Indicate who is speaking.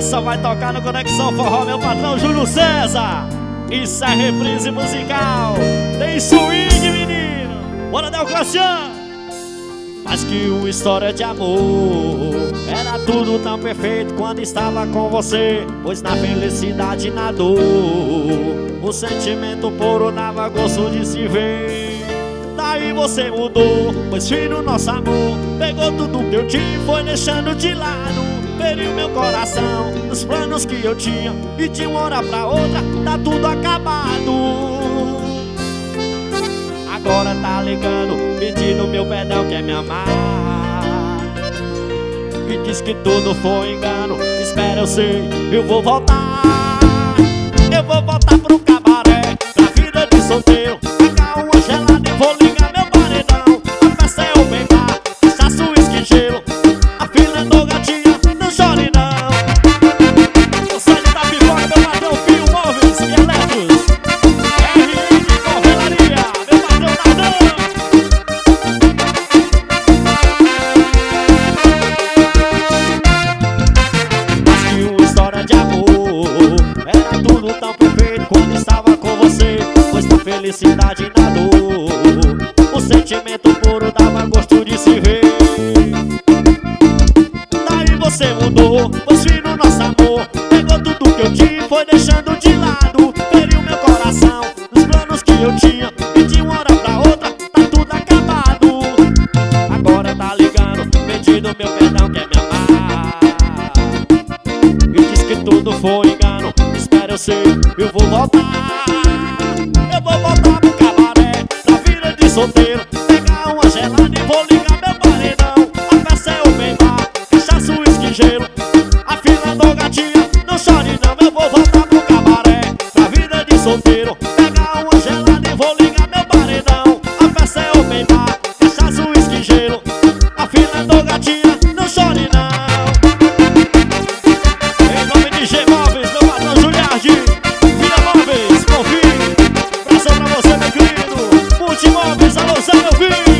Speaker 1: Essa vai tocar no Conexão Forró, meu patrão Júlio César. Isso é reprise musical. Tem swing, menino. Bora, Del Cassiano. Mas que uma história de amor. Era tudo tão perfeito quando estava com você, pois na felicidade e na dor o sentimento puro dava gosto de se ver. Daí você mudou, pois filho, nosso amor pegou tudo que eu tinha e foi deixando de lado. Feriu meu coração, os planos que eu tinha, e de uma hora pra outra tá tudo acabado. Agora tá ligando, pedindo meu perdão, quer me amar, e diz que tudo foi engano. Espera, eu sei, eu vou voltar. Eu vou voltar pro cabaré, pra vida de solteiro, pegar uma gelada e vou ligar meu paredão. A festa é open bar, cachaça, uísque, gelo, a fila andou gatinha, não chore não. O sangue da pipoca, meu patrão Pio Móveis e Eletros, RN de Corvelaria, meu patrão Nardão. Mas que uma história de amor. Era tudo tão perfeito quando estava com você, pois na felicidade e na dor o sentimento puro dava gosto de se ver. Daí você mudou, pois filho, nosso amor pegou tudo que eu tinha e foi deixando de lado. Feriu meu coração, os planos que eu tinha, e de uma hora pra outra tá tudo acabado. Agora tá ligando, pedindo meu perdão, quer me amar, e diz que tudo foi engano. Espera, eu sei, eu vou voltar. Eu vou voltar pro cabaré, pra vida de solteiro, pegar uma gelada e vou ligar meu paredão. A festa é open bar, cachaça, uísque, gelo, a fila andou gatinha, não chore não. Eu vou voltar pro cabaré, pra vida de solteiro, pegar uma gelada e vou ligar meu paredão. A festa é open bar, cachaça, uísque, gelo, a fila andou gatinha, não chore não. Em nome de G Móveis, meu patrão Juliardi, Vila Móveis, confie. Abração pra você, meu querido. Multimóveis, alô Zé, meu filho.